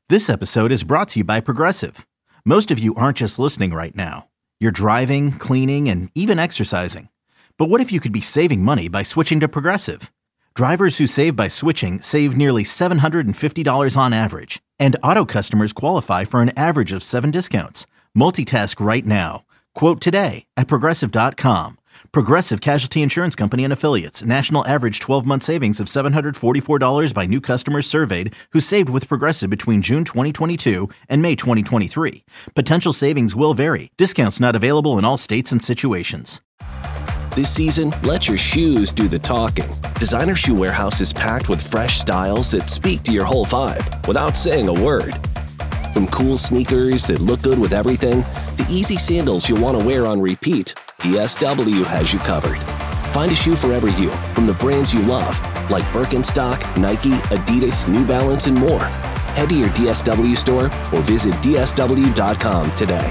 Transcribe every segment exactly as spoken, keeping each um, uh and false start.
This episode is brought to you by Progressive. Most of you aren't just listening right now. You're driving, cleaning, and even exercising. But what if you could be saving money by switching to Progressive? Drivers who save by switching save nearly seven hundred fifty dollars on average. And auto customers qualify for an average of seven discounts. Multitask right now. Quote today at Progressive dot com. Progressive Casualty Insurance Company and Affiliates. National average twelve-month savings of seven hundred forty-four dollars by new customers surveyed who saved with Progressive between June twenty twenty-two and May twenty twenty-three. Potential savings will vary. Discounts not available in all states and situations. This season, let your shoes do the talking. Designer Shoe Warehouse is packed with fresh styles that speak to your whole vibe without saying a word. From cool sneakers that look good with everything, to easy sandals you'll want to wear on repeat, D S W has you covered. Find a shoe for every you, from the brands you love, like Birkenstock, Nike, Adidas, New Balance, and more. Head to your D S W store or visit D S W dot com today.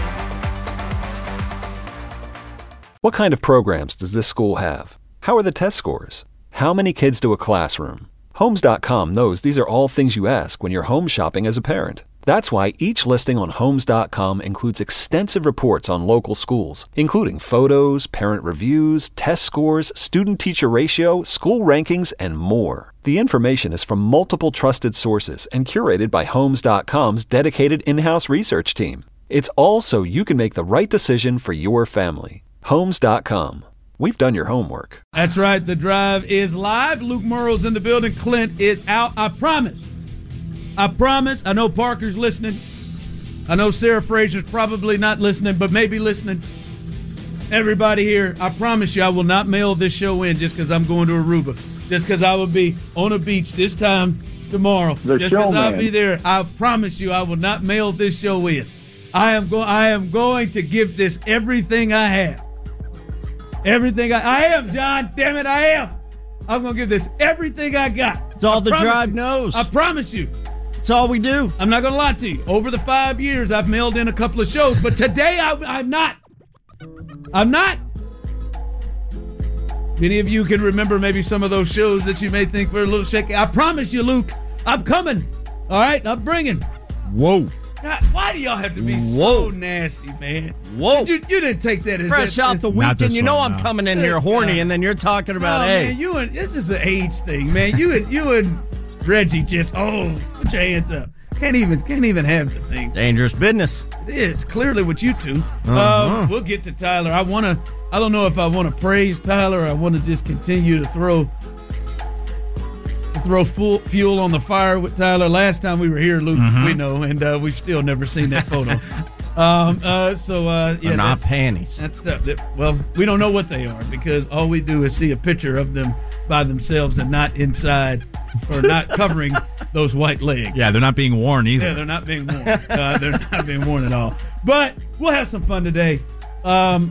What kind of programs does this school have? How are the test scores? How many kids do a classroom? Homes dot com knows these are all things you ask when you're home shopping as a parent. That's why each listing on Homes dot com includes extensive reports on local schools, including photos, parent reviews, test scores, student-teacher ratio, school rankings, and more. The information is from multiple trusted sources and curated by Homes dot com's dedicated in-house research team. It's all so you can make the right decision for your family. Homes dot com. We've done your homework. That's right. The Drive is live. Luke Murrow's in the building. Clint is out. I promise. I promise. I know Parker's listening. I know Sarah Frazier's probably not listening, but maybe listening. Everybody here, I promise you I will not mail this show in just because I'm going to Aruba. Just because I will be on a beach this time tomorrow. The just because I'll man. be there. I promise you I will not mail this show in. I am, go- I am going to give this everything I have. Everything I, I am, John. Damn it, I am. I'm going to give this everything I got. It's all I the Drive you. knows. I promise you. It's all we do. I'm not going to lie to you. Over the five years, I've mailed in a couple of shows, but today I, I'm not. I'm not. Many of you can remember maybe some of those shows that you may think were a little shaky. I promise you, Luke, I'm coming. All right? I'm bringing. Whoa. God, why do y'all have to be Whoa. so nasty, man? Whoa. Did you, you didn't take that as Fresh that, out as, the weekend, you know one, I'm no. coming in here horny, and then you're talking about, no, hey. Man, you and, it's just an age thing, man. You and you and Reggie just, oh, put your hands up. Can't even can't even have the thing. Dangerous business. It is clearly what you two. Uh-huh. Um, we'll get to Tyler. I want to. I don't know if I want to praise Tyler. Or I want to just continue to throw to throw full fuel on the fire with Tyler. Last time we were here, Luke, mm-hmm. we know, and uh, we've still never seen that photo. um, uh, so uh, yeah, They're not that's, panties. That's stuff. That, well, we don't know what they are because all we do is see a picture of them by themselves and not inside or not covering those white legs. Yeah, they're not being worn either. Yeah, they're not being worn. Uh, they're not being worn at all. But we'll have some fun today. Um,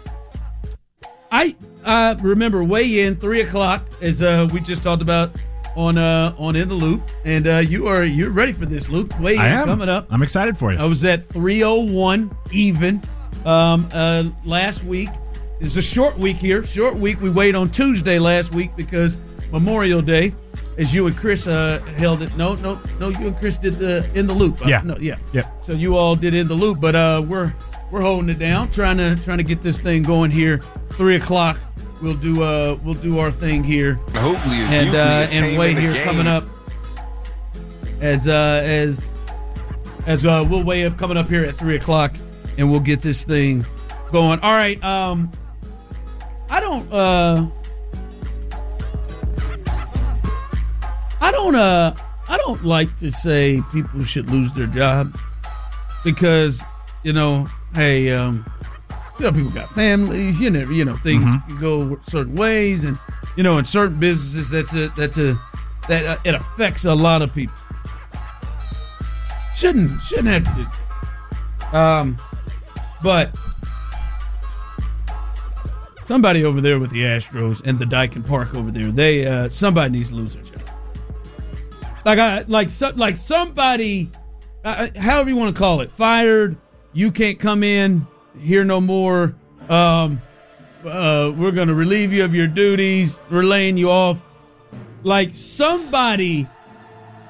I uh, remember weigh in three o'clock as uh, we just talked about on uh, on In the Loop, and uh, you are you're ready for this, Luke. Weigh in I am. coming up. I'm excited for you. I was at three oh one even um, uh, last week. It's a short week here. Short week. We weighed on Tuesday last week because Memorial Day. As you and Chris uh, held it. No, no, no. You and Chris did the In the Loop. Uh, Yeah. No, yeah. Yeah. So you all did In the Loop, but uh, we're we're holding it down, trying to trying to get this thing going here. Three o'clock. We'll do uh we'll do our thing here. Hopefully, and uh, and weigh here game. coming up as uh as as uh we'll weigh up coming up here at three o'clock, and we'll get this thing going. All right. Um, I don't uh. I don't uh I don't like to say people should lose their jobs because, you know, hey, um, you know, people got families, you know, you know, things mm-hmm. can go certain ways, and you know, in certain businesses, that's a that's a that uh, it affects a lot of people. Shouldn't shouldn't have to do that. Um, but somebody over there with the Astros and the Daikin Park over there, they uh, somebody needs to lose their job. Like I like so, like somebody, uh, however you want to call it, fired. You can't come in here no more. Um, uh, we're going to relieve you of your duties. We're laying you off. Like somebody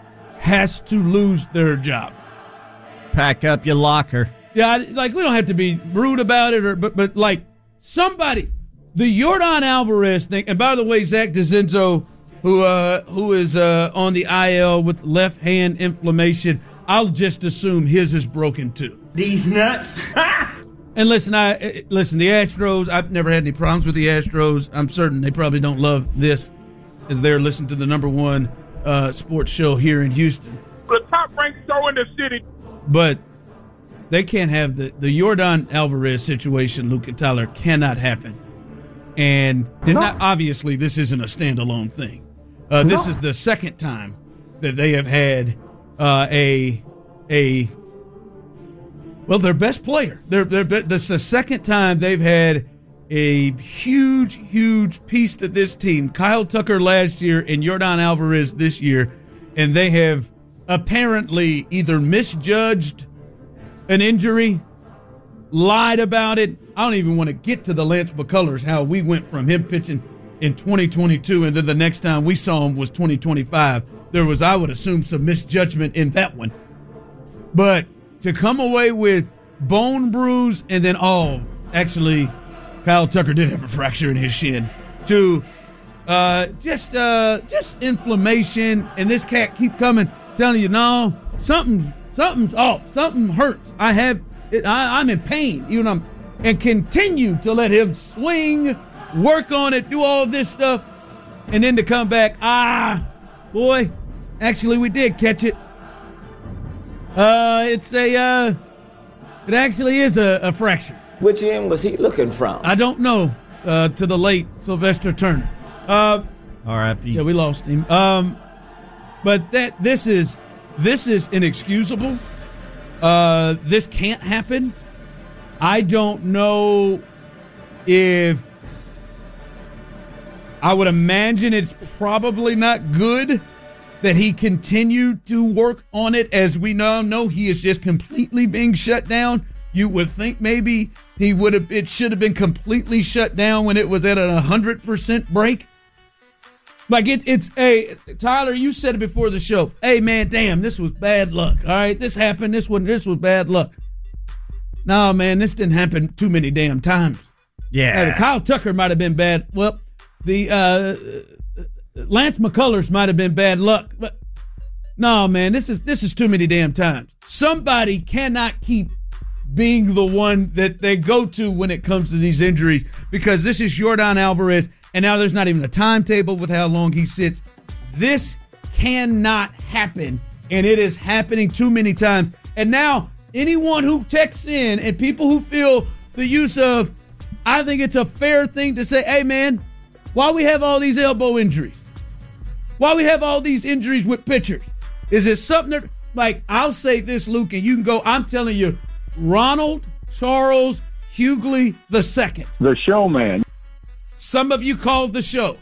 has to lose their job. Pack up your locker. Yeah, like, we don't have to be rude about it, or but but like somebody, the Yordan Alvarez thing. And by the way, Zach DeZenzo, who uh, who is uh, on the I L with left hand inflammation, I'll just assume his is broken too. These nuts. And listen, I listen. The Astros. I've never had any problems with the Astros. I'm certain they probably don't love this, as they're listening to the number one uh, sports show here in Houston. The top ranked show in the city. But they can't have the the Yordan Alvarez situation. Luke and Tyler cannot happen, and, and not, obviously this isn't a standalone thing. Uh, this no. is the second time that they have had uh, a a. Well, their best player. They're, they're, this is the second time they've had a huge, huge piece to this team. Kyle Tucker last year and Yordan Alvarez this year, and they have apparently either misjudged an injury, lied about it. I don't even want to get to the Lance McCullers, how we went from him pitching in twenty twenty-two, and then the next time we saw him was twenty twenty-five. There was, I would assume, some misjudgment in that one. But to come away with bone bruise and then, oh, actually, Kyle Tucker did have a fracture in his shin. To uh, just uh, just inflammation, and this cat keep coming, telling you, no, something's something's off, something hurts. I have it. I, I'm in pain, even I'm, and continue to let him swing, work on it, do all this stuff, and then to come back, ah, boy, actually we did catch it. Uh, it's a, uh, it actually is a, a fracture. Which end was he looking from? I don't know, uh, to the late Sylvester Turner. Uh, R I P. Yeah, we lost him. Um, but that, this is, this is inexcusable. Uh, this can't happen. I don't know if, I would imagine it's probably not good that he continued to work on it. As we now know, he is just completely being shut down. You would think maybe he would have, it should have been completely shut down when it was at a one hundred percent break. Like it, it's, hey, Tyler, you said it before the show. Hey, man, damn, this was bad luck. All right, this happened. This one, this was bad luck. No, man, this didn't happen too many damn times. Yeah. Hey, Kyle Tucker might have been bad. Well, the, uh, Lance McCullers might have been bad luck, but no, man, this is this is too many damn times. Somebody cannot keep being the one that they go to when it comes to these injuries, because this is Yordan Alvarez, and now there's not even a timetable with how long he sits. This cannot happen, and it is happening too many times. And now anyone who texts in and people who feel the use of, I think it's a fair thing to say, hey, man, why we have all these elbow injuries? Why we have all these injuries with pitchers? Is it something that, like, I'll say this, Luke, and you can go, I'm telling you, Ronald Charles Hughley the second. The showman. Some of you called the show.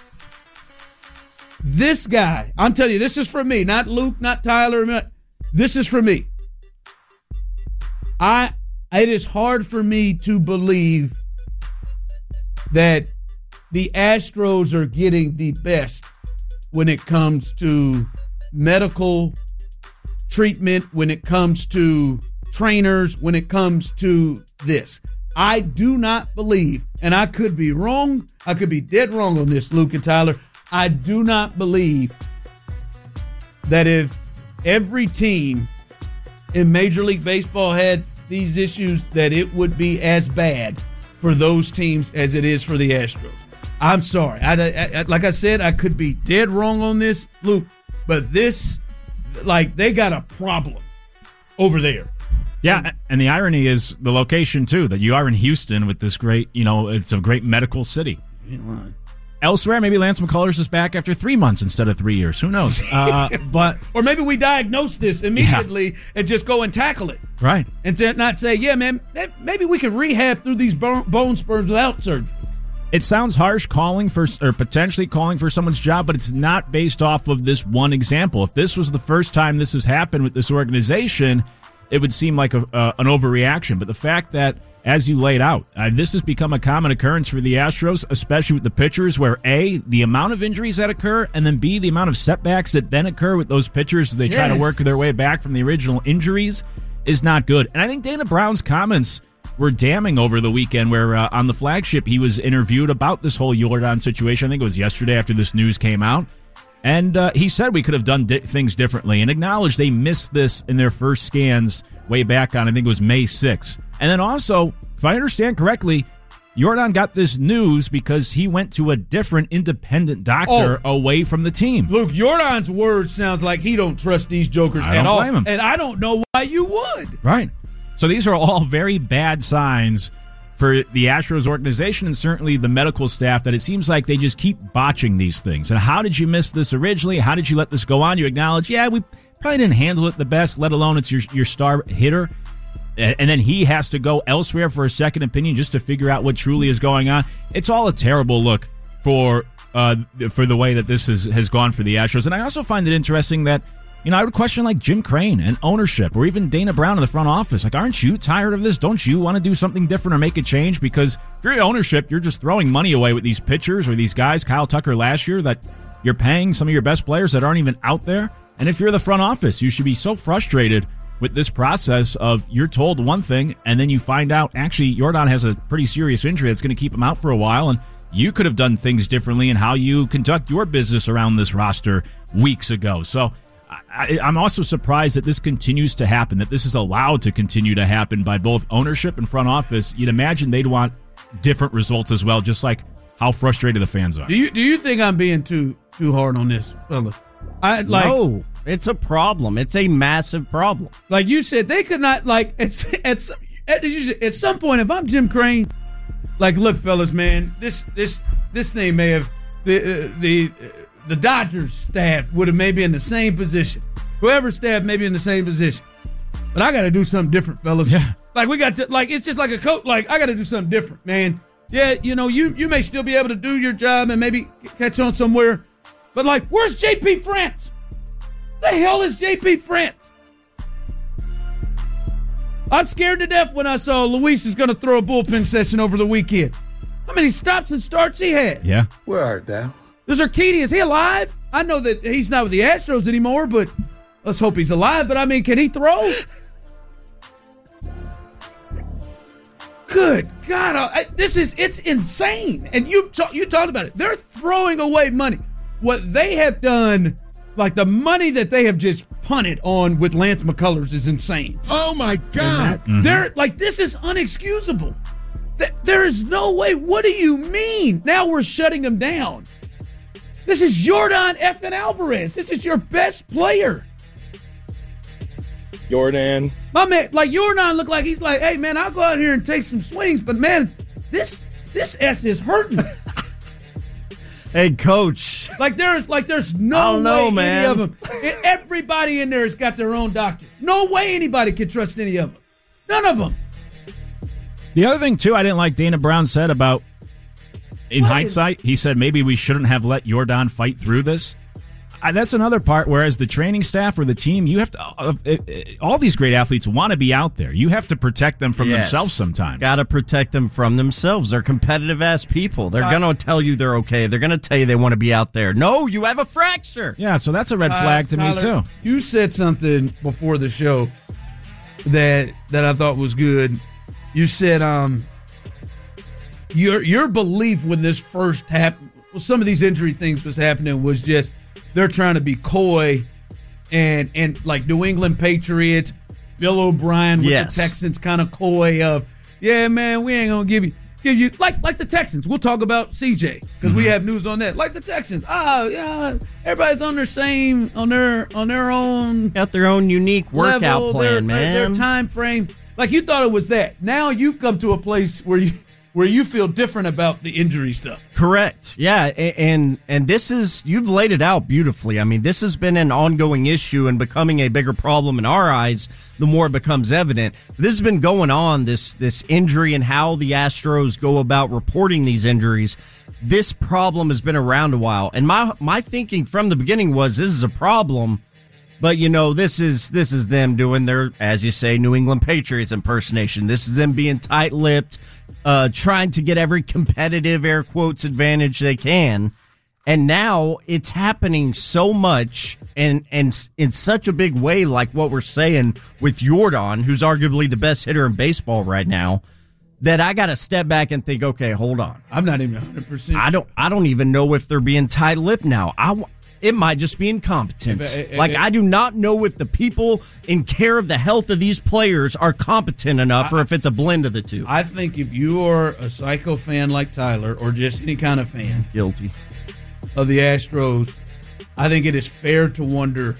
This guy, I'm telling you, this is for me, not Luke, not Tyler. Not, this is for me. I. It is hard for me to believe that the Astros are getting the best when it comes to medical treatment, when it comes to trainers, when it comes to this. I do not believe, and I could be wrong, I could be dead wrong on this, Luke and Tyler, I do not believe that if every team in Major League Baseball had these issues, that it would be as bad for those teams as it is for the Astros. I'm sorry. I, I, like I said, I could be dead wrong on this, Luke, but this, like, they got a problem over there. Yeah, and the irony is the location, too, that you are in Houston with this great, you know, it's a great medical city. Elsewhere, maybe Lance McCullers is back after three months instead of three years. Who knows? Uh, but Or maybe we diagnose this immediately yeah. and just go and tackle it. Right. And to not say, yeah, man, maybe we can rehab through these bone spurs without surgery. It sounds harsh calling for, or potentially calling for someone's job, but it's not based off of this one example. If this was the first time this has happened with this organization, it would seem like a, uh, an overreaction. But the fact that as you laid out. Uh, this has become a common occurrence for the Astros, especially with the pitchers, where A, the amount of injuries that occur, and then B, the amount of setbacks that then occur with those pitchers as they try yes. to work their way back from the original injuries is not good. And I think Dana Brown's comments were damning over the weekend, where uh, on the flagship he was interviewed about this whole Yordan situation. I think it was yesterday after this news came out. And uh, he said we could have done di- things differently and acknowledged they missed this in their first scans way back on, I think it was May sixth. And then also, if I understand correctly, Yordan got this news because he went to a different independent doctor oh. away from the team. Luke, Yordan's word sounds like he don't trust these jokers I at don't all. blame him. And I don't know why you would. Right. So these are all very bad signs for the Astros organization and certainly the medical staff, that it seems like they just keep botching these things. And how did you miss this originally? How did you let this go on? You acknowledge, yeah, we probably didn't handle it the best, let alone it's your your star hitter. And then he has to go elsewhere for a second opinion just to figure out what truly is going on. It's all a terrible look for uh, for the way that this is, has gone for the Astros. And I also find it interesting that, you know, I would question like Jim Crane and ownership, or even Dana Brown in the front office. Like, aren't you tired of this? Don't you want to do something different or make a change? Because if you're ownership, you're just throwing money away with these pitchers or these guys, Kyle Tucker last year, that you're paying some of your best players that aren't even out there. And if you're the front office, you should be so frustrated with this process of you're told one thing and then you find out actually Yordan has a pretty serious injury that's going to keep him out for a while, and you could have done things differently in how you conduct your business around this roster weeks ago. So I, I'm also surprised that this continues to happen, that this is allowed to continue to happen by both ownership and front office. You'd imagine they'd want different results as well, just like how frustrated the fans are. Do you do you think I'm being too too hard on this, fellas? I like No, it's a problem. It's a massive problem. Like you said, they could not, like, it's at, at, at some point, if I'm Jim Crane, like, look, fellas, man, this this this thing may have, the uh, the uh, the Dodgers staff would have maybe in the same position. Whoever staff may be in the same position. But I got to do something different, fellas. Yeah. Like, we got to, like, it's just like a coach. Like, I got to do something different, man. Yeah, you know, you you may still be able to do your job and maybe catch on somewhere. But, like, where's J P France? The hell is J P France? I'm scared to death when I saw Luis is going to throw a bullpen session over the weekend. How many stops and starts he had? Yeah. Where art thou? There's Urquidy. Is he alive? I know that he's not with the Astros anymore, but let's hope he's alive. But, I mean, can he throw? Good God. I, this is, it's insane. And you, you talked about it. They're throwing away money. What they have done, like the money that they have just punted on with Lance McCullers is insane. Oh, my God. Mm-hmm. They're like, this is unexcusable. Th- there is no way. What do you mean? Now we're shutting him down. This is Yordan effing Alvarez. This is your best player. Yordan. My man, like Yordan looked like he's like, hey, man, I'll go out here and take some swings. But, man, this this S is hurting. Hey, coach. Like there's like there's no I don't way know, any man. of them. Everybody in there has got their own doctor. No way anybody can trust any of them. None of them. The other thing, too, I didn't like Dana Brown said about, in What? hindsight, he said maybe we shouldn't have let Yordan fight through this. Uh, that's another part, whereas the training staff or the team, you have to, uh, uh, all these great athletes want to be out there. You have to protect them from Yes. themselves sometimes. Got to protect them from themselves. They're competitive-ass people. They're Uh, going to tell you they're okay. They're going to tell you they want to be out there. No, you have a fracture. Yeah, so that's a red flag to Uh, me, Tyler, too. You said something before the show that that I thought was good. You said um your your belief when this first happened, well, some of these injury things was happening was just they're trying to be coy and and like New England Patriots, Bill O'Brien with Yes. the Texans kind of coy of, yeah, man, we ain't gonna give you give you like like the Texans. We'll talk about C J because we have news on that. Like the Texans, oh yeah, everybody's on their same on their on their own Got their own unique workout level, plan, their, man. Their, their time frame. Like you thought it was that. Now you've come to a place where you where you feel different about the injury stuff. Correct. Yeah, a- and and this is, you've laid it out beautifully. I mean, this has been an ongoing issue and becoming a bigger problem in our eyes the more it becomes evident. This has been going on, this this injury and how the Astros go about reporting these injuries. This problem has been around a while. And my my thinking from the beginning was this is a problem. But, you know, this is this is them doing their, as you say, New England Patriots impersonation. This is them being tight-lipped, uh, trying to get every competitive, air quotes, advantage they can. And now it's happening so much and, and in such a big way, like what we're saying with Jordan, who's arguably the best hitter in baseball right now, that I got to step back and think, okay, hold on. I'm not even one hundred percent I don't, I don't even know if they're being tight-lipped now. I It might just be incompetence. If, if, like, if, I do not know if the people in care of the health of these players are competent enough, I, or if it's a blend of the two. I think if you are a psycho fan like Tyler, or just any kind of fan, guilty of the Astros, I think it is fair to wonder: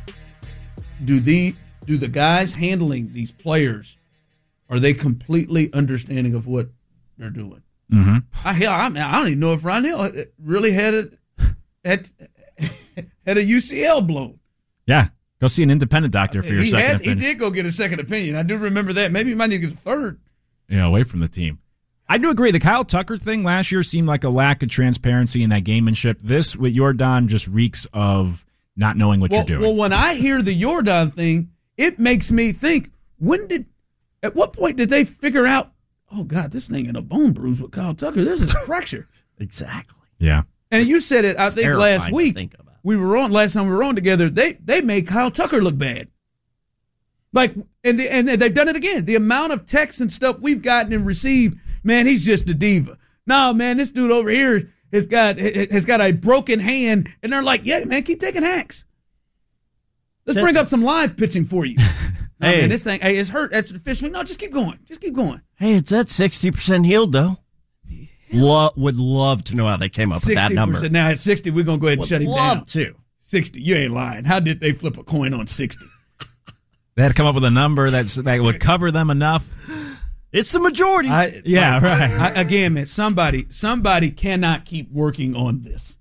do the do the guys handling these players, are they completely understanding of what they're doing? Mm-hmm. I hell, I, mean, I don't even know if Ron Hill really had a had. had a U C L blown. Yeah. Go see an independent doctor for your he second has, opinion. He did go get a second opinion. I do remember that. Maybe he might need to get a third. Yeah, away from the team. I do agree. The Kyle Tucker thing last year seemed like a lack of transparency in that gamemanship. This, with Jordan, just reeks of not knowing what well, you're doing. Well, when I hear the Jordan thing, it makes me think, when did, at what point did they figure out, oh, God, this thing in a bone bruise with Kyle Tucker. This is a fracture. Exactly. Yeah. And you said it, I it's think, last week. Think about. We were on last time we were on together. They they made Kyle Tucker look bad. Like, and the, and they've done it again. The amount of texts and stuff we've gotten and received, man, he's just a diva. No, man, this dude over here has got has got a broken hand, and they're like, yeah, man, keep taking hacks. Let's bring up some live pitching for you. No, hey, man, this thing, hey, it's hurt after the fish week. No, just keep going. Just keep going. Hey, it's at sixty percent healed, though. Lo- would love to know how they came up with that number. Now at sixty, we're going to go ahead and would shut him love down. to. sixty, you ain't lying. How did they flip a coin on sixty? They had to come up with a number that's that would cover them enough. It's the majority. I, yeah, like, right. I, again, man, somebody, somebody cannot keep working on this.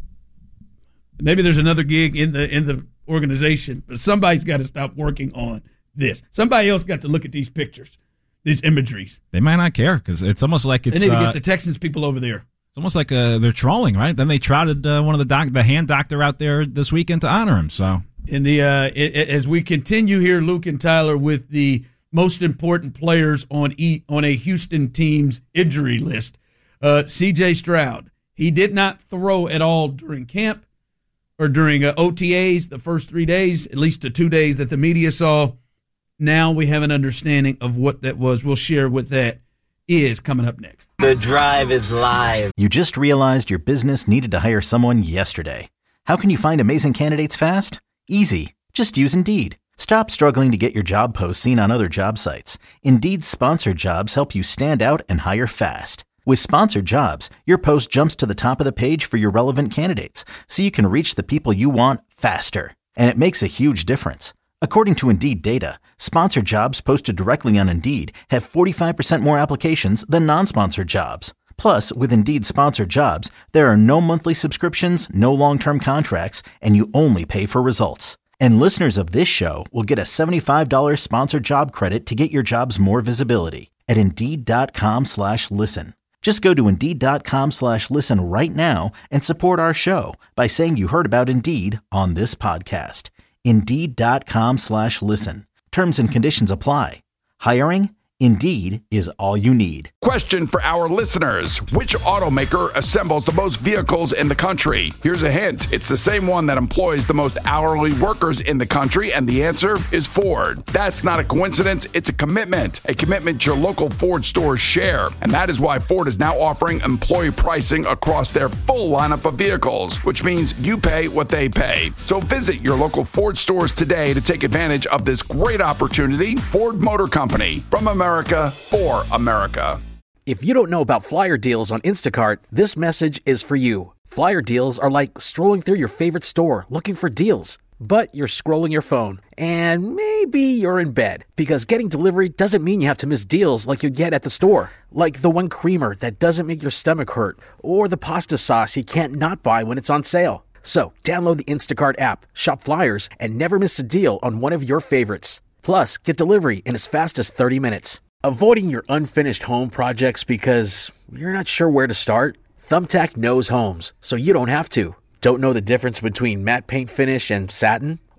Maybe there's another gig in the in the organization, but somebody's got to stop working on this. Somebody else got to look at these pictures, these imageries. They might not care because it's almost like it's. They need to uh, get the Texans people over there. It's almost like uh, they're trolling, right? Then they trotted uh, one of the doc- the hand doctor out there this weekend to honor him. So, in the uh, it, it, as we continue here, Luke and Tyler, with the most important players on e- on a Houston team's injury list, uh, C J Stroud. He did not throw at all during camp or during uh, O T As the first three days, at least the two days that the media saw. Now we have an understanding of what that was. We'll share what that is coming up next. The Drive is live. You just realized your business needed to hire someone yesterday. How can you find amazing candidates fast? Easy. Just use Indeed. Stop struggling to get your job posts seen on other job sites. Indeed's sponsored jobs help you stand out and hire fast. With sponsored jobs, your post jumps to the top of the page for your relevant candidates, so you can reach the people you want faster. And it makes a huge difference. According to Indeed data, sponsored jobs posted directly on Indeed have forty-five percent more applications than non-sponsored jobs. Plus, with Indeed sponsored jobs, there are no monthly subscriptions, no long-term contracts, and you only pay for results. And listeners of this show will get a seventy-five dollars sponsored job credit to get your jobs more visibility at Indeed.com slash listen. Just go to Indeed.com slash listen right now and support our show by saying you heard about Indeed on this podcast. Indeed.com slash listen. Terms and conditions apply. Hiring? Indeed is all you need. Question for our listeners. Which automaker assembles the most vehicles in the country? Here's a hint. It's the same one that employs the most hourly workers in the country, and the answer is Ford. That's not a coincidence. It's a commitment. A commitment your local Ford stores share. And that is why Ford is now offering employee pricing across their full lineup of vehicles, which means you pay what they pay. So visit your local Ford stores today to take advantage of this great opportunity. Ford Motor Company, from America. America for America. If you don't know about flyer deals on Instacart, this message is for you. Flyer deals are like strolling through your favorite store looking for deals. But you're scrolling your phone, and maybe you're in bed, because getting delivery doesn't mean you have to miss deals like you get at the store. Like the one creamer that doesn't make your stomach hurt, or the pasta sauce you can't not buy when it's on sale. So download the Instacart app, shop flyers, and never miss a deal on one of your favorites. Plus, get delivery in as fast as thirty minutes. Avoiding your unfinished home projects because you're not sure where to start? Thumbtack knows homes, so you don't have to. Don't know the difference between matte paint finish and satin?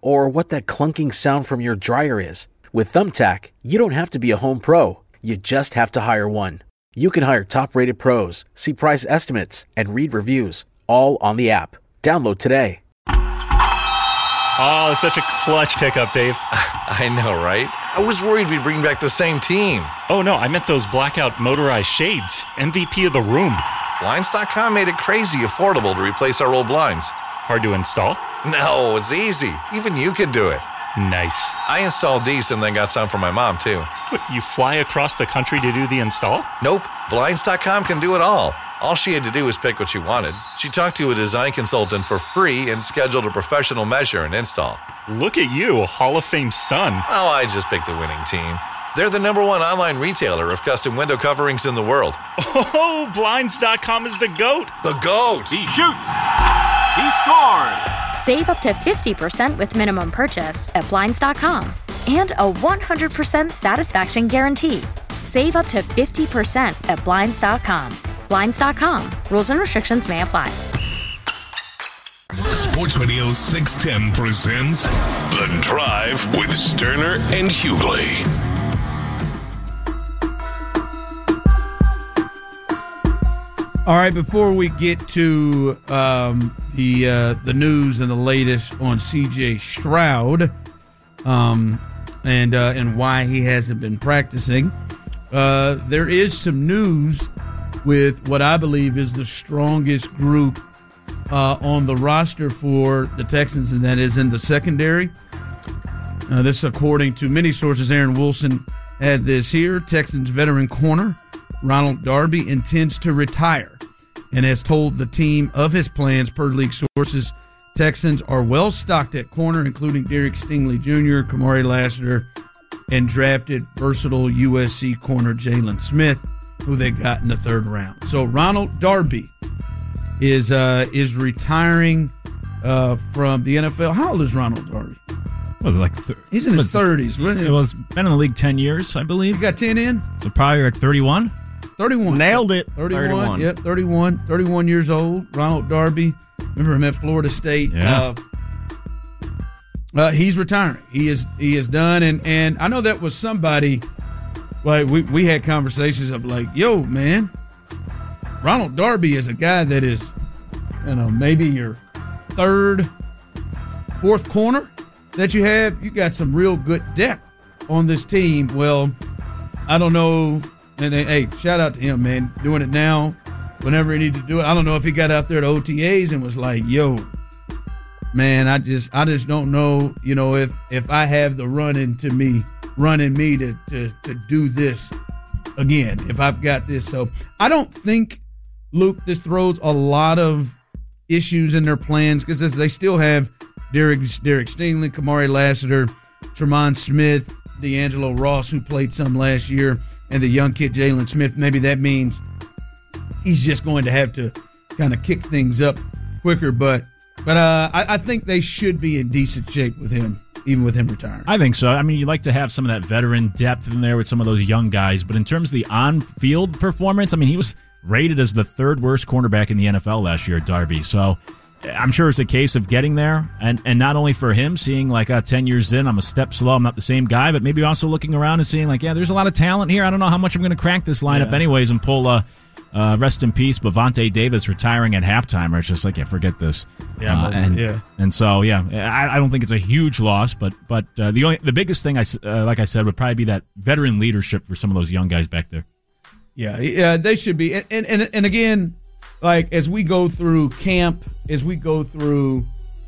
or what that clunking sound from your dryer is. With Thumbtack, you don't have to be a home pro. You just have to hire one. You can hire top-rated pros, see price estimates, and read reviews, all on the app. Download today. Oh, it's such a clutch pickup, Dave. I know, right? I was worried we'd bring back the same team. Oh, no, I meant those blackout motorized shades. M V P of the room. Blinds dot com made it crazy affordable to replace our old blinds. Hard to install? No, it's easy. Even you could do it. Nice. I installed these and then got some for my mom, too. What, you fly across the country to do the install? Nope. Blinds dot com can do it all. All she had to do was pick what she wanted. She talked to a design consultant for free and scheduled a professional measure and install. Look at you, Hall of Fame son. Oh, I just picked the winning team. They're the number one online retailer of custom window coverings in the world. Oh, Blinds dot com is the GOAT. The GOAT. He shoots. He scores. Save up to fifty percent with minimum purchase at Blinds dot com. And a one hundred percent satisfaction guarantee. Save up to fifty percent at Blinds dot com. Blinds dot com. Rules and restrictions may apply. Sports Radio six ten presents The Drive with Sterner and Hughley. All right, before we get to um, the uh, the news and the latest on C J Stroud um, and uh, and why he hasn't been practicing, uh, there is some news with what I believe is the strongest group uh, on the roster for the Texans, and that is in the secondary. Uh, this, according to many sources, Aaron Wilson had this here. Texans veteran corner Ronald Darby intends to retire and has told the team of his plans. Per league sources, Texans are well stocked at corner, including Derek Stingley Junior, Kamari Lassiter, and drafted versatile U S C corner Jalen Smith, who they got in the third round. So Ronald Darby is uh, is retiring uh, from the N F L. How old is Ronald Darby? Was it like th- He's in his thirties. It was been in the league ten years, I believe. You got ten in? So probably like thirty-one. thirty-one. Nailed it. thirty-one. thirty-one. Yep, thirty-one. thirty-one years old. Ronald Darby. Remember him at Florida State. Yeah. Uh, uh, he's retiring. He is he is done. And and I know that was somebody, like we, we had conversations of like, yo, man, Ronald Darby is a guy that is, you know, maybe your third, fourth corner that you have. You got some real good depth on this team. Well, I don't know. And hey, shout out to him, man, doing it now whenever he needed to do it. I don't know if he got out there to O T As and was like, yo, man, I just I just don't know, you know, if if I have the run into me, running me to, to, to do this again, if I've got this. So I don't think, Luke, this throws a lot of issues in their plans because they still have Derek, Derek Stingley, Kamari Lassiter, Tremont Smith, D'Angelo Ross, who played some last year, and the young kid Jalen Smith. Maybe that means he's just going to have to kind of kick things up quicker. But but uh, I, I think they should be in decent shape with him, even with him retiring. I think so. I mean, you like to have some of that veteran depth in there with some of those young guys. But in terms of the on-field performance, I mean, he was rated as the third worst cornerback in the N F L last year at Darby. So I'm sure it's a case of getting there. And, and not only for him, seeing like uh, ten years in, I'm a step slow, I'm not the same guy, but maybe also looking around and seeing like, yeah, there's a lot of talent here. I don't know how much I'm going to crack this lineup Yeah. anyways and pull uh, uh, rest in peace, Bavonte Davis retiring at halftime. Or it's just like, yeah, forget this. Yeah, uh, and, yeah. And so, yeah, I, I don't think it's a huge loss, but but uh, the only the biggest thing, I, uh, like I said, would probably be that veteran leadership for some of those young guys back there. Yeah, yeah, they should be. And, and and and again, like as we go through camp, as we go through,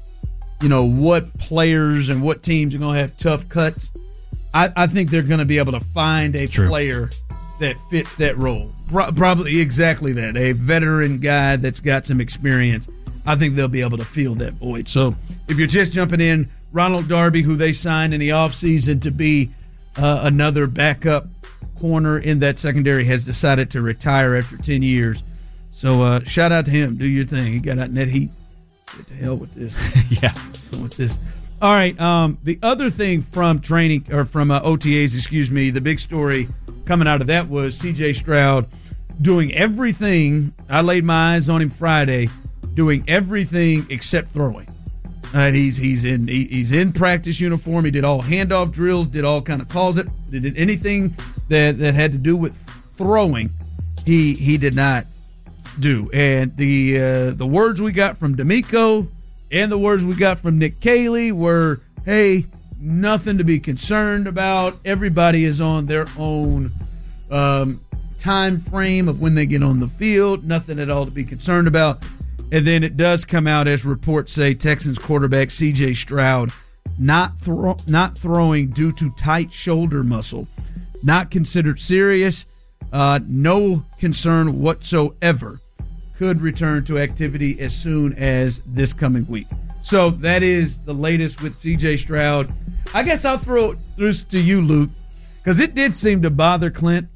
you know, what players and what teams are going to have tough cuts, I, I think they're going to be able to find a True. player that fits that role. Pro- probably exactly that. A veteran guy that's got some experience. I think they'll be able to fill that void. So if you're just jumping in, Ronald Darby, who they signed in the offseason to be uh, another backup corner in that secondary, has decided to retire after ten years. So uh, shout out to him. Do your thing. He got out in that heat. Get to hell with this. Yeah. With this. All right. Um, the other thing from training or from uh, O T As, excuse me, the big story coming out of that was C J Stroud doing everything. I laid my eyes on him Friday, doing everything except throwing. Uh, he's he's in he, he's in practice uniform. He did all handoff drills, did all kind of calls. It did anything that, that had to do with throwing. He he did not do. And the uh, the words we got from D'Amico and the words we got from Nick Caley were, "Hey, nothing to be concerned about. Everybody is on their own um, time frame of when they get on the field. Nothing at all to be concerned about." And then it does come out, as reports say, Texans quarterback C J Stroud not throw, not throwing due to tight shoulder muscle, not considered serious, uh, no concern whatsoever. Could return to activity as soon as this coming week. So that is the latest with C J Stroud. I guess I'll throw this to you, Luke, because it did seem to bother Clint.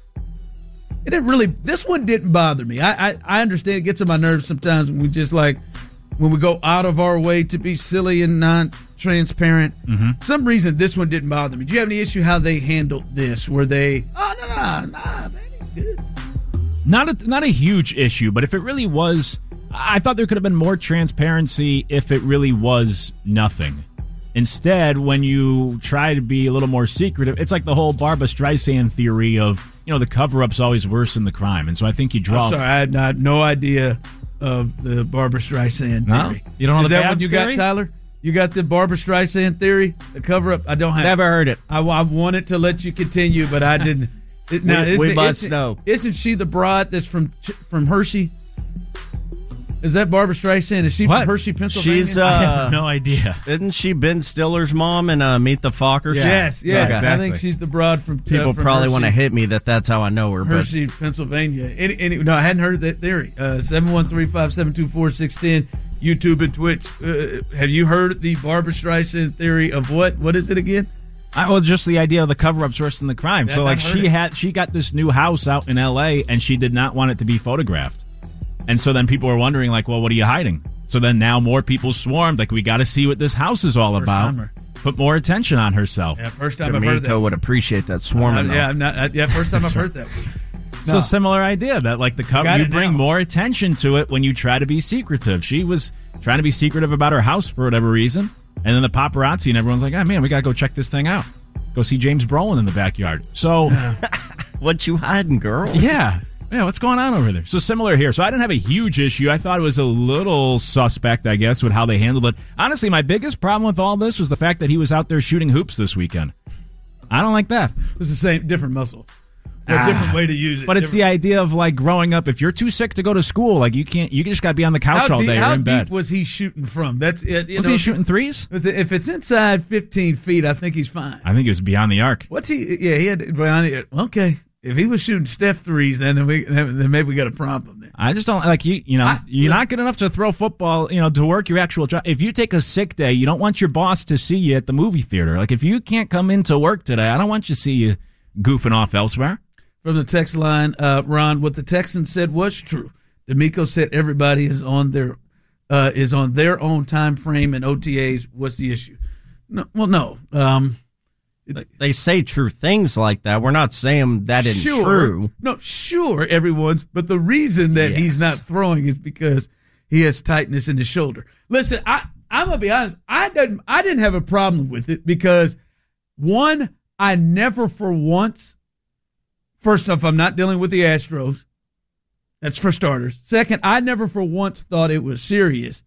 It didn't really. This one didn't bother me. I, I I understand it gets on my nerves sometimes when we just like when we go out of our way to be silly and non-transparent. Mm-hmm. For some reason, this one didn't bother me. Do you have any issue how they handled this? Were they? Oh no no no man, he's good. Not a not a huge issue, but if it really was, I thought there could have been more transparency if it really was nothing. Instead, when you try to be a little more secretive, it's like the whole Barbra Streisand theory of, you know, the cover-up's always worse than the crime. And so I think you draw... I'm sorry, I had not, no idea of the Barbra Streisand no? theory. You don't know Is the that Babs what you theory? got, Tyler? You got the Barbra Streisand theory? The cover-up? I don't have... Never heard it. I, I wanted to let you continue, but I didn't. It, now, we isn't, we must isn't, know. Isn't she the broad that's from from Hershey? Is that Barbra Streisand? Is she What? from Hershey, Pennsylvania? She's, uh, I have no idea. Isn't she Ben Stiller's mom in uh, Meet the Fockers? Yes, yes. Okay. I think she's the broad from uh, People from probably Hershey. want to hit me that that's how I know her. But Hershey, Pennsylvania. Any, any, no, I hadn't heard that theory. Uh, seven one three, five seven two, four six one zero, YouTube and Twitch. Uh, have you heard the Barbra Streisand theory of what? What is it again? I, well, just the idea of the cover-up's worse than the crime. Yeah, so, like, I've heard she it. had she got this new house out in L A, and she did not want it to be photographed. And so then people were wondering, like, well, what are you hiding? So then now more people swarmed, like, we got to see what this house is all First about. timer. Put more attention on herself. Yeah, first time I've heard D'Amico that. would appreciate that swarming. Uh, yeah, I'm not. Uh, yeah, first time I've heard that. So No. similar idea that, like, the cover, Got you it bring now. more attention to it when you try to be secretive. She was trying to be secretive about her house for whatever reason. And then the paparazzi and everyone's like, oh, man, we got to go check this thing out. Go see James Brolin in the backyard. So, What you hiding, girl? yeah. Yeah, what's going on over there? So similar here. So I didn't have a huge issue. I thought it was a little suspect, I guess, with how they handled it. Honestly, my biggest problem with all this was the fact that he was out there shooting hoops this weekend. I don't like that. It's the same, different muscle. A Ah. different way to use it. But it's the Different- idea of, like, growing up. If you're too sick to go to school, like, you can't. You just got to be on the couch how all deep, day or how in bed. deep was he shooting from? That's it. you Was know, he if shooting it's- threes? If it's inside fifteen feet, I think he's fine. I think it was beyond the arc. What's he? Yeah, he had. Well, okay, if he was shooting Steph threes, then then, we, then maybe we got a problem there. I just don't like you. You know, I- you're listen- not good enough to throw football. You know, to work your actual job. If you take a sick day, you don't want your boss to see you at the movie theater. Like, if you can't come into work today, I don't want you to see you goofing off elsewhere. From the text line, uh, Ron, what the Texans said was true. D'Amico said everybody is on their uh, is on their own time frame and O T As. What's the issue? No, well, no. Um, They say true things like that. We're not saying that isn't sure, true. No, sure, everyone's. But the reason that he's Yes. not throwing is because he has tightness in his shoulder. Listen, I I'm gonna be honest. I didn't I didn't have a problem with it because one, I never for once. First off, I'm not dealing with the Astros. That's for starters. Second, I never for once thought it was serious.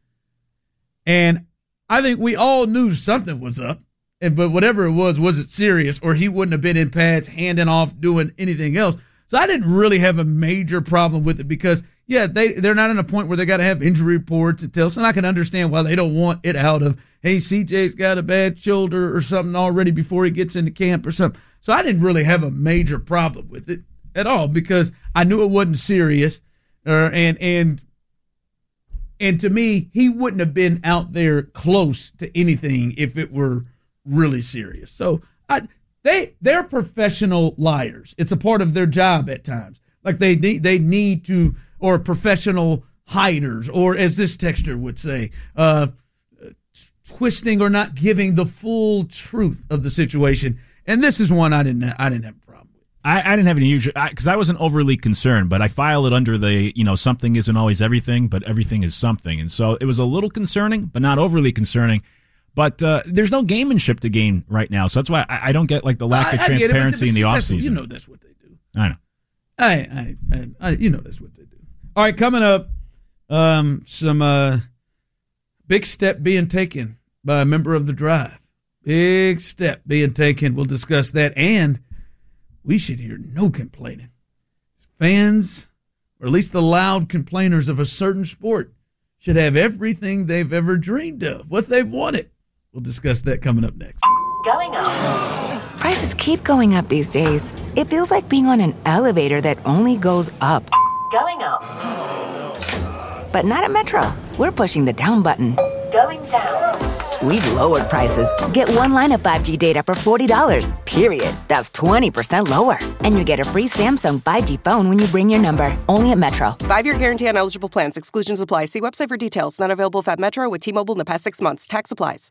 And I think we all knew something was up. And but whatever it was, was it serious, or he wouldn't have been in pads, handing off, doing anything else. So I didn't really have a major problem with it because, yeah, they, they're not in a point where they got to have injury reports and tell. So I can understand why they don't want it out of, hey, C J's got a bad shoulder or something already before he gets into camp or something. So I didn't really have a major problem with it at all because I knew it wasn't serious. Uh, and and and to me, he wouldn't have been out there close to anything if it were really serious. So I, they they're professional liars. It's a part of their job at times. Like they need they need to, or professional hiders, or as this texter would say, uh, twisting or not giving the full truth of the situation. And this is one I didn't I didn't have a problem with. I, I didn't have any huge, because I, I wasn't overly concerned, but I file it under the, you know, something isn't always everything, but everything is something. And so it was a little concerning, but not overly concerning. But uh, there's no gamemanship to gain right now. So that's why I, I don't get like the lack of transparency it, in the offseason. You know that's what they do. I know. I, I, I, I, you know that's what they do. All right, coming up, um, some uh, big step being taken by a member of the Drive. Big step being taken. We'll discuss that. And we should hear no complaining. Fans, or at least the loud complainers of a certain sport, should have everything they've ever dreamed of, what they've wanted. We'll discuss that coming up next. Going up. Prices keep going up these days. It feels like being on an elevator that only goes up. Going up. But not at Metro. We're pushing the down button. Going down. We've lowered prices. Get one line of five G data for forty dollars, period. That's twenty percent lower. And you get a free Samsung five G phone when you bring your number. Only at Metro. Five-year guarantee on eligible plans. Exclusions apply. See website for details. Not available at Metro with T-Mobile in the past six months. Tax applies.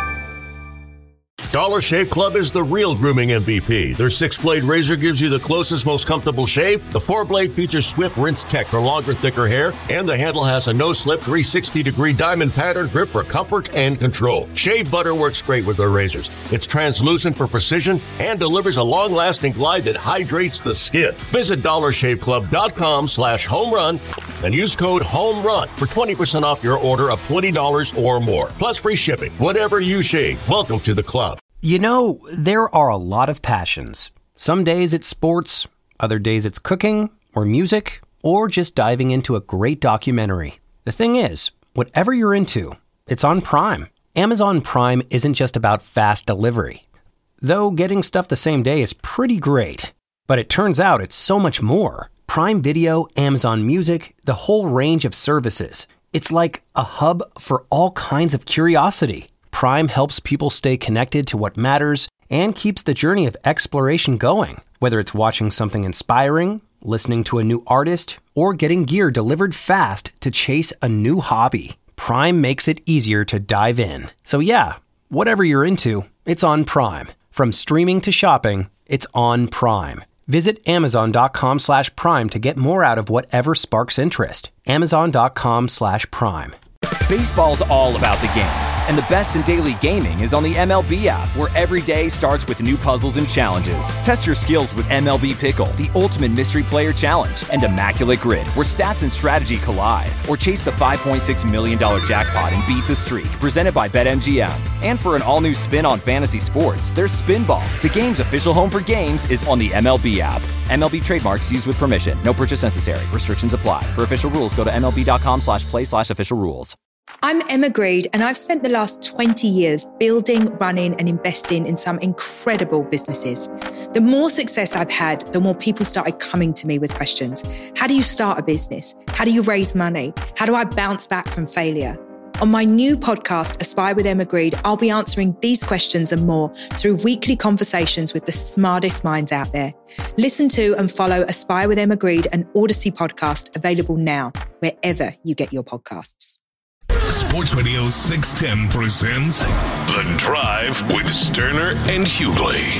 Dollar Shave Club is the real grooming M V P. Their six-blade razor gives you the closest, most comfortable shave. The four-blade features swift rinse tech for longer, thicker hair. And the handle has a no-slip three sixty degree diamond pattern grip for comfort and control. Shave butter works great with their razors. It's translucent for precision and delivers a long-lasting glide that hydrates the skin. Visit dollar shave club dot com slash home run and use code HOMERUN for twenty percent off your order of twenty dollars or more. Plus free shipping. Whatever you shave, welcome to the club. You know, there are a lot of passions. Some days it's sports, other days it's cooking or music, or just diving into a great documentary. The thing is, whatever you're into, it's on Prime. Amazon Prime isn't just about fast delivery. Though getting stuff the same day is pretty great. But it turns out it's so much more. Prime Video, Amazon Music, the whole range of services. It's like a hub for all kinds of curiosity. Prime helps people stay connected to what matters and keeps the journey of exploration going. Whether it's watching something inspiring, listening to a new artist, or getting gear delivered fast to chase a new hobby, Prime makes it easier to dive in. So yeah, whatever you're into, it's on Prime. From streaming to shopping, it's on Prime. Visit amazon.com slash prime to get more out of whatever sparks interest. Amazon.com slash prime. Baseball's all about the games, and the best in daily gaming is on the M L B app, where every day starts with new puzzles and challenges. Test your skills with M L B Pickle, the ultimate mystery player challenge, and Immaculate Grid, where stats and strategy collide. Or chase the five point six million dollars jackpot and beat the streak, presented by BetMGM. And for an all-new spin on fantasy sports, there's Spinball. The game's official home for games is on the M L B app. M L B trademarks used with permission. No purchase necessary. Restrictions apply. For official rules, go to mlb.com slash play slash official rules. I'm Emma Greed, and I've spent the last twenty years building, running, and investing in some incredible businesses. The more success I've had, the more people started coming to me with questions. How do you start a business? How do you raise money? How do I bounce back from failure? On my new podcast, Aspire with Emma Greed, I'll be answering these questions and more through weekly conversations with the smartest minds out there. Listen to and follow Aspire with Emma Greed, an Odyssey podcast, available now, wherever you get your podcasts. Sports Radio six ten presents The Drive with Sterner and Hughley.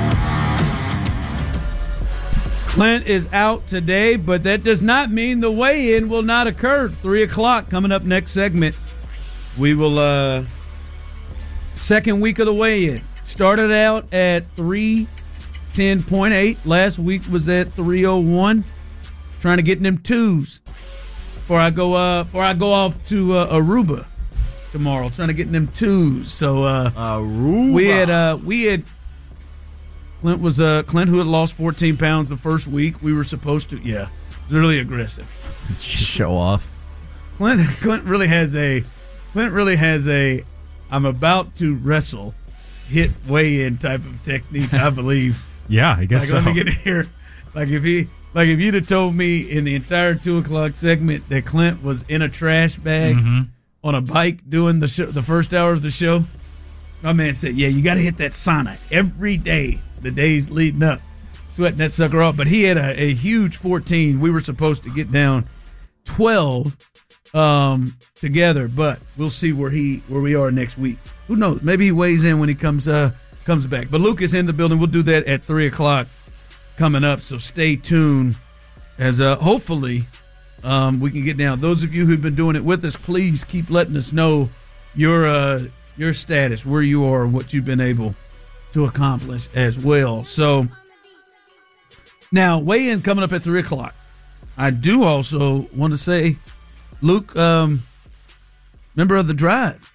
Clint is out today, but that does not mean the weigh-in will not occur. Three o'clock coming up next segment. We will, uh, second week of the weigh-in. Started out at three ten point eight. Last week was at three oh one. Trying to get in them twos. Before I go, uh, before I go off to uh, Aruba tomorrow, trying to get in them twos. So, uh, Aruba. we had, uh, we had. Clint was, uh, Clint who had lost fourteen pounds the first week. We were supposed to, yeah, really aggressive. Show off. Clint, Clint really has a, Clint really has a, I'm about to wrestle, hit weigh-in type of technique. I believe. Yeah, I guess like, so. Let me get in here. Like if he. Like, if you'd have told me in the entire two o'clock segment that Clint was in a trash bag mm-hmm. on a bike doing the show, the first hour of the show, my man said, yeah, you got to hit that sauna every day, the days leading up, sweating that sucker off. But he had a, a huge fourteen. We were supposed to get down twelve um, together, but we'll see where he where we are next week. Who knows? Maybe he weighs in when he comes uh, comes back. But Luke is in the building. We'll do that at three o'clock. coming up. So stay tuned as uh, hopefully um, we can get down. Those of you who've been doing it with us, please keep letting us know your uh, your status, where you are, what you've been able to accomplish as well. So now, weigh-in coming up at three o'clock. I do also want to say, Luke, um, member of the Drive.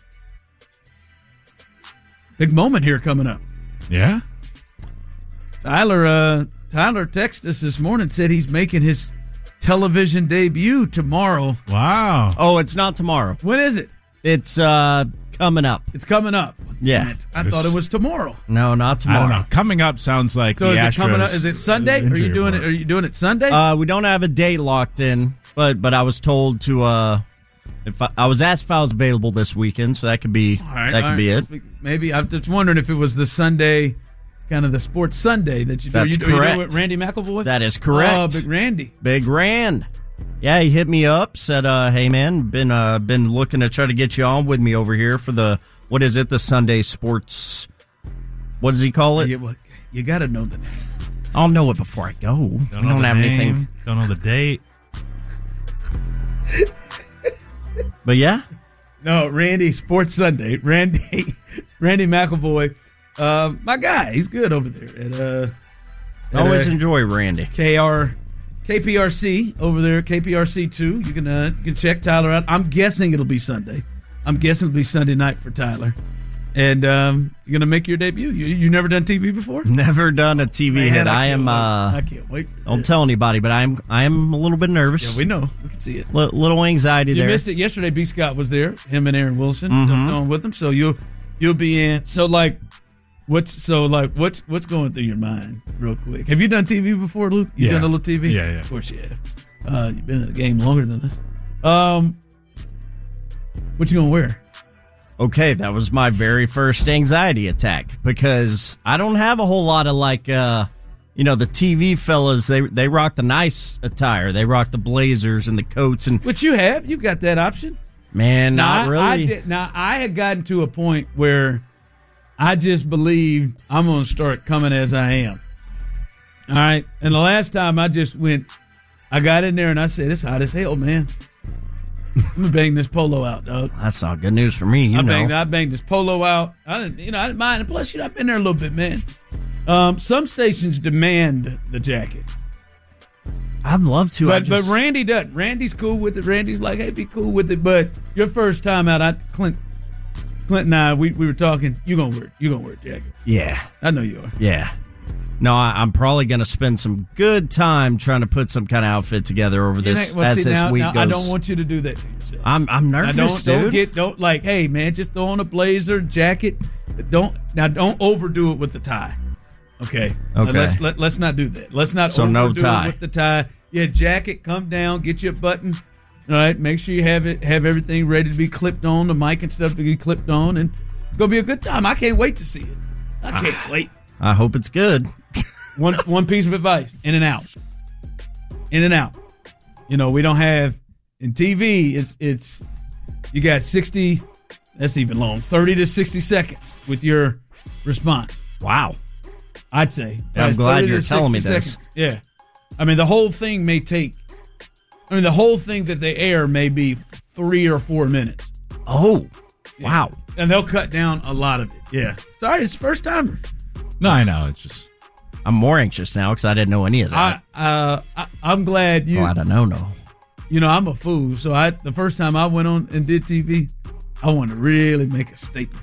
Big moment here coming up. Yeah? Tyler uh, Tyler texted us this morning, said he's making his television debut tomorrow. Wow. Oh, it's not tomorrow. When is it? It's uh, coming up. It's coming up. Yeah. Damn it. I thought it was tomorrow. No, not tomorrow. I don't know. Coming up sounds like So the is Astros. it coming up? Is it Sunday? Are you doing it? Are you doing it Sunday? Uh, we don't have a date locked in, but but I was told to. Uh, if I, I was asked if I was available this weekend, so that could be All right, that could all be right. it. Maybe I'm just wondering if it was the Sunday, kind of the Sports Sunday that you do. That's you, do- you correct. do it with Randy McElvoy? That is correct. Oh, Big Randy. Big Rand. Yeah, he hit me up, said, uh, "Hey man, been uh, been looking to try to get you on with me over here for the what is it? The Sunday Sports. What does he call it? Yeah, well, you got to know the name. I'll know it before I go. Don't, I know don't the have name, anything. Don't know the date. But yeah, No, Randy Sports Sunday. Randy Randy McElvoy, uh, my guy. He's good over there at uh. I at, always uh, enjoy Randy. K R K P R C over there, K P R C two. You can uh, you can check Tyler out. I'm guessing it'll be Sunday. I'm guessing it'll be Sunday night for Tyler. And um, you're gonna make your debut. You you never done T V before? Never done a T V Man, hit. I I, can't am. wait. Uh, I can't wait for Don't this. tell anybody, but I'm. I am a little bit nervous. Yeah, we know. We can see it. L- little anxiety You there. missed it yesterday. B. Scott was there. Him and Aaron Wilson Mhm. jumped on with him. So you'll you'll be in. So like, what's so like what's what's going through your mind real quick? Have you done T V before, Luke? You Yeah. done a little T V? Yeah, yeah. Of course you have. Uh, you've been in the game longer than us. Um, what you gonna wear? Okay, that was my very first anxiety attack because I don't have a whole lot of like, uh, you know, the T V fellas. They they rock the nice attire. They rock the blazers and the coats and. What you have? You've got that option. Man, Now, not I- really. I did, now I had gotten to a point where I just believed I'm going to start coming as I am. All right, and the last time I just went, I got in there and I said, "It's hot as hell, man. I'm gonna bang this polo out, dog." That's not good news for me. You I know, banged, I banged this polo out. I didn't, you know, I didn't mind. And plus, you know, I've been there a little bit, man. Um, some stations demand the jacket. I'd love to. I But just- but Randy doesn't. Randy's cool with it. Randy's like, hey, be cool with it. But your first time out, I Clint, Clint and I, we, we were talking. You gonna wear it? You gonna wear a jacket? Yeah, I know you are. yeah. No, I, I'm probably going to spend some good time trying to put some kind of outfit together over this You know, well, as see, this now, week now, goes. I don't want you to do that to yourself. I'm I'm nervous, now, don't, dude. Don't get don't like, hey man, just throw on a blazer, jacket. Don't now don't overdo it with the tie. Okay. Okay. Let's let, let's not do that. Let's not So overdo no it tie. with the tie. Yeah, jacket, come down, get you a button. All right, make sure you have it, have everything ready to be clipped on, the mic and stuff to be clipped on, and it's gonna be a good time. I can't wait to see it. I can't wait. I hope it's good. One one piece of advice: in and out, in and out. You know, we don't have in T V. It's it's you got sixty. That's even long. Thirty to sixty seconds with your response. Wow, I'd say. Yeah, I'm Right, glad thirty you're to telling me sixty this. seconds. Yeah, I mean the whole thing may take. I mean the whole thing that they air may be three or four minutes. Oh, wow! And they'll cut down a lot of it. Yeah. Sorry, it's first timer. No, I know. It's just I'm more anxious now because I didn't know any of that. I, uh, I I'm glad you. Glad I know no. You know, I'm a fool. So I the first time I went on and did T V, I wanted to really make a statement.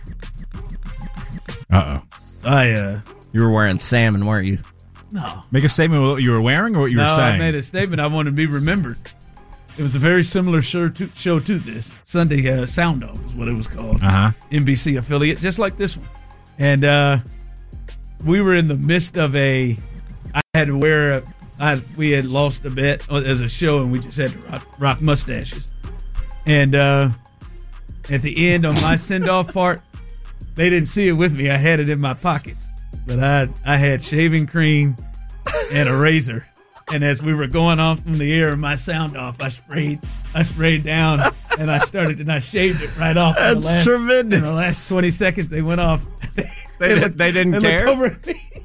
uh oh. I uh You were wearing salmon, weren't you? no. Make a statement of what you were wearing or what you no, were saying. I made a statement. I wanted to be remembered. It was a very similar show to, show to this. Sunday uh, Sound Off is what it was called. Uh-huh. N B C affiliate, just like this one. And uh, we were in the midst of a. I had to wear. A, I we had lost a bet as a show, and we just had to rock, rock mustaches. And uh, at the end, on my send off part, they didn't see it with me. I had it in my pockets, but I I had shaving cream and a razor. And as we were going off from the air, my sound off, I sprayed, I sprayed down, and I started, and I shaved it right off. That's in the last, tremendous. In the last twenty seconds, they went off. They, did, they didn't they care. Looked over at me.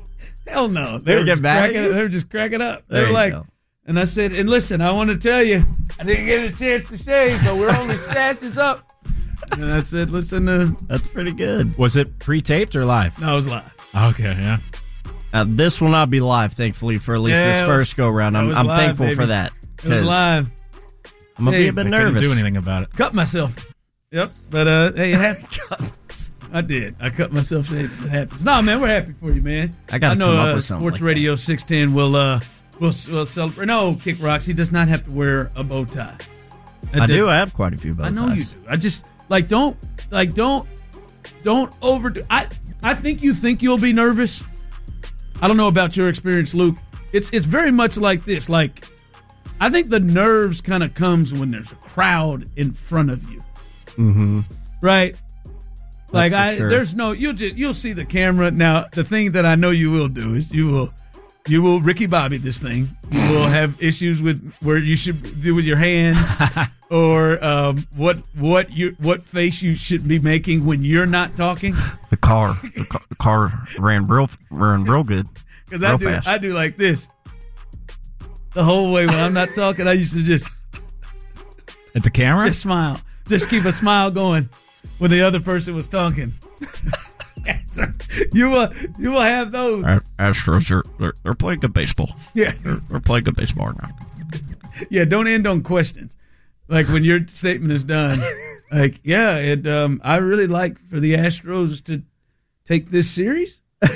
Hell no. They, They were get just mad at cracking, you? they were just cracking up. They There were you like, go. and I said, and listen, I want to tell you, I didn't get a chance to shave, but we're only stashes up. And I said, listen, uh, That's pretty good. Was it pre-taped or live? no, it was live. Okay, yeah. Uh, this will not be live, thankfully, for at least Yeah, this first go round. it I'm, was I'm live, thankful baby. for that. It was 'cause live. I'm gonna be a bit They nervous. couldn't do anything about it. Cut myself. Yep. But, uh, hey, it happened. I did. I cut myself shaving. It happens. No, man, we're happy for you, man. I gotta know come up uh, with something Sports like Radio six ten will, uh, will, will celebrate. No, Kick Rocks, he does not have to wear a bow tie. That I do. does- I have quite a few bow I know ties. you do. I just, like, don't, like, don't, don't overdo. I, I think you think you'll be nervous. I don't know about your experience, Luke. It's, it's very much like this. Like, I think the nerves kind of comes when there's a crowd in front of you. Mm-hmm. Right? Like for I sure. there's no you'll just you'll see the camera. Now the thing that I know you will do is you will you will Ricky Bobby this thing. You will have issues with where you should do with your hands or um, what what you what face you should be making when you're not talking. The car, the car, the car ran real, ran real good. Because I Real do fast. I do like this the whole way when I'm not talking. I used to just At the camera? just smile, just keep a smile going when the other person was talking. So you will you will have those. Astros are they're, they're playing good baseball. Yeah. They're, they're playing good baseball now. Yeah, don't end on questions. Like when your statement is done, like, yeah, and um, I really like for the Astros to take this series.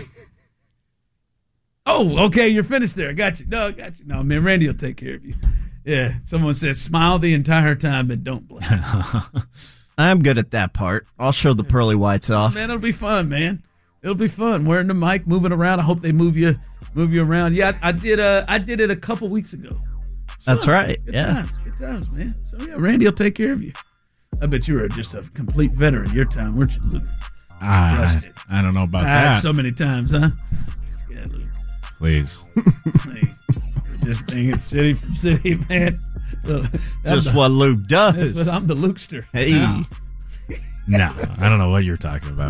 Oh, okay, you're finished there. I got you. No, I got you. No, man, Randy will take care of you. Yeah, someone says smile the entire time and don't blink. I'm good at that part. I'll show the pearly whites off. Man, it'll be fun, man. It'll be fun. Wearing the mic, moving around. I hope they move you, move you around. Yeah, I, I did. Uh, I did it a couple weeks ago. That's right. Good Yeah. times, good times, man. So yeah, Randy will take care of you. I bet you were just a complete veteran your time, weren't you, Luke? I, Crushed it. I don't know about Ah, that. So many times, huh? Yeah, Luke. Please. Please. You're just being city from city, man. Look, I'm Just the- what Luke does. that's what- I'm the Lukester. Hey. Now. No, I don't know what you're talking about.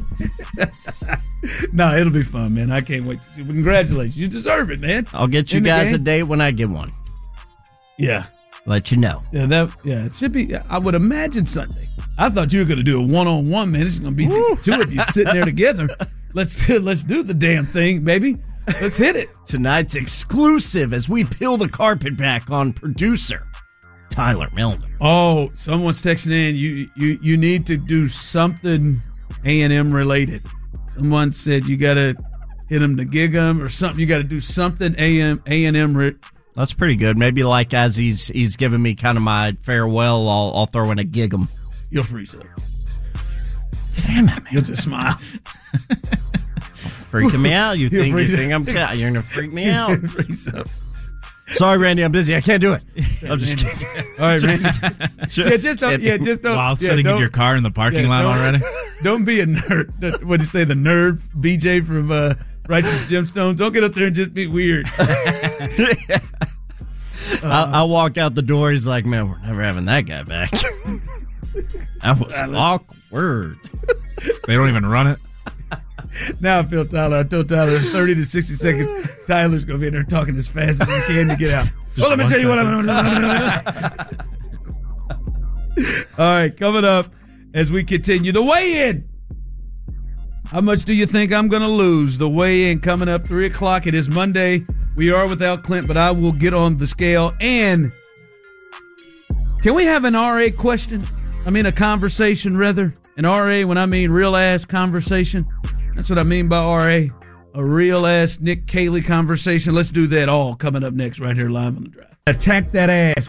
No, it'll be fun, man. I can't wait to see. Congratulations. You deserve it, man. I'll get you In the guys a game. date when I get one. Yeah. Let you know. Yeah, that yeah, it should be. I would imagine Sunday. I thought you were going to do a one-on-one, man. It's going to be the two of you sitting there together. Let's let's do the damn thing, baby. Let's hit it. Tonight's exclusive as we peel the carpet back on producer Tyler Milner. Oh, someone's texting in. You you you need to do something A and M related. Someone said you got to hit them to gig them or something. You got to do something A M A and M. Re- That's pretty good. Maybe like as he's he's giving me kind of my farewell, I'll I'll throw in a gig him. You'll freeze up. Damn it, man. You'll just smile. Freaking me out. You You'll think you freeze think up. I'm ca- you're gonna freak me He's out. gonna freeze up. Sorry, Randy, I'm busy. I can't do it. I'm just kidding. All right, Randy. Just yeah, just don't. kidding. Yeah, just don't. While yeah, sitting in don't- your car in the parking yeah, lot don't- already? Don't be a nerd. What do you say? The nerd B J from uh, Righteous Gemstones. Don't get up there and just be weird. I, I walk out the door. He's like, "Man, we're never having that guy back." That was awkward. They don't even run it. Now I feel Tyler. I told Tyler in thirty to sixty seconds, Tyler's going to be in there talking as fast as he can to get out. Well, let me one tell you what I'm sentence. All right, coming up as we continue the weigh-in. How much do you think I'm going to lose? The weigh-in coming up three o'clock. It is Monday. We are without Clint, but I will get on the scale. And can we have an R A question? I mean, a conversation, rather. An R A, when I mean real-ass conversation. That's what I mean by R A. A real-ass Nick Caley conversation. Let's do that all coming up next right here live on The Drive. Attack that ass.